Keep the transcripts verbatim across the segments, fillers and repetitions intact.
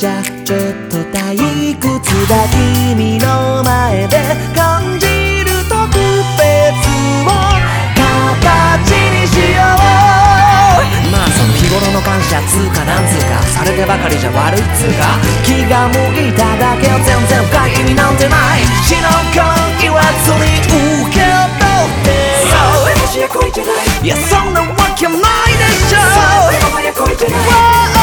じゃちょっと退屈だ君の前で感じる特別を形にしよう。まあその日頃の感謝つうかなんつうかされてばかりじゃ悪いつうか気が向いただけよ全然深い意味なんてない死の恋言わずに受け取ってよ。私は恋じゃないいやそんなわけないでしょ。お前は恋じゃない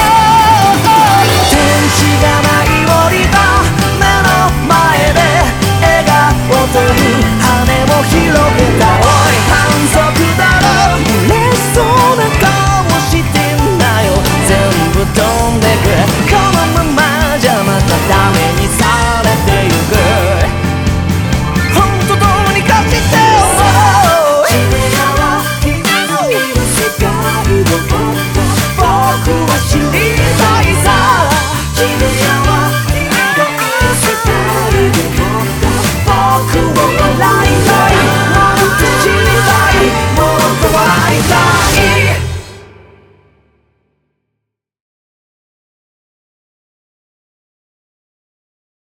天使が舞い降りた目の前で笑顔という羽を広げた。おい反則だろ嬉しそうな顔してんなよ全部飛んでくこのままじゃまた